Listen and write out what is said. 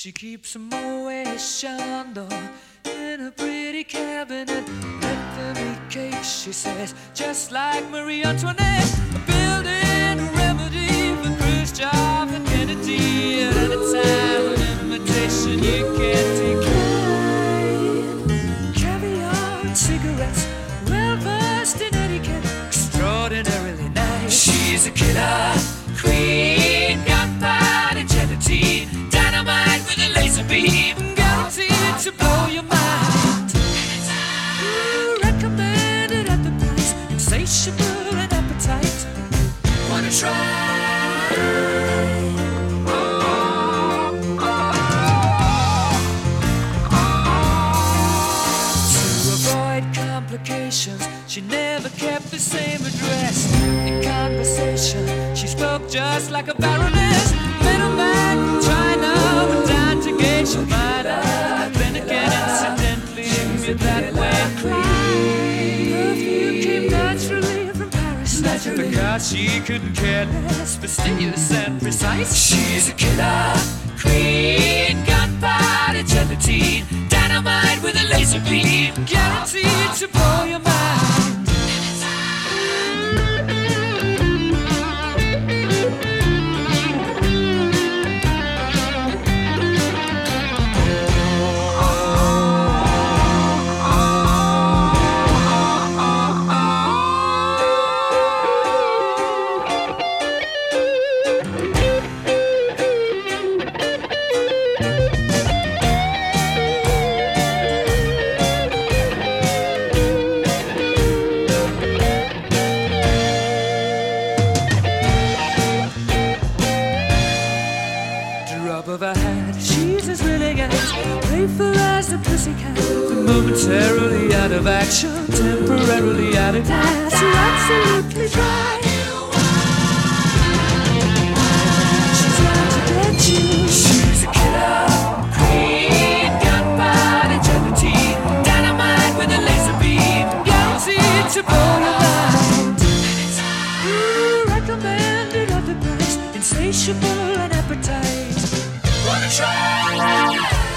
She keeps a Moet Chandon in a pretty cabinet. Let them eat cake, she says, just like Marie Antoinette. Building a remedy for Khrushchev and Kennedy. At any time, an invitation you can't decline. Caviar and cigarettes, well versed in etiquette, extraordinarily nice. She's a killer queen, gunpowder gelatine, dynamite with a laser beam, guaranteed to blow your mind. Recommended at the price, insatiable and appetite. Wanna try? To avoid complications, she never kept the same address. In conversation, she spoke just like a baroness. Middleman from China went down to gauge your mind. Then again, incidentally, you're that way. Perfume came naturally from Paris. Naturally. Because she couldn't care less, fastidious and precise. She's a killer queen, gunpowder gelatine, dynamite with a laser beam, guaranteed to blow your mind. Of her hat, she's as willing as playful as a pussycat. Momentarily out of action, temporarily out of gas. You're absolutely dry. She's out to get you. She's a killer queen, gunpowder gelatine, dynamite with a laser beam, guaranteed to blow your mind. Recommended at the price, insatiable and appetite. Wanna try?